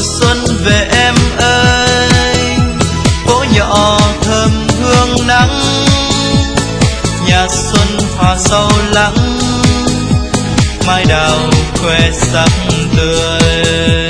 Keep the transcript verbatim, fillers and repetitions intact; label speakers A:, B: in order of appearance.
A: xuân về em ơi, phố nhỏ thơm hương nắng, nhà xuân hoa sâu lắng, mai đào khoe sắc tươi.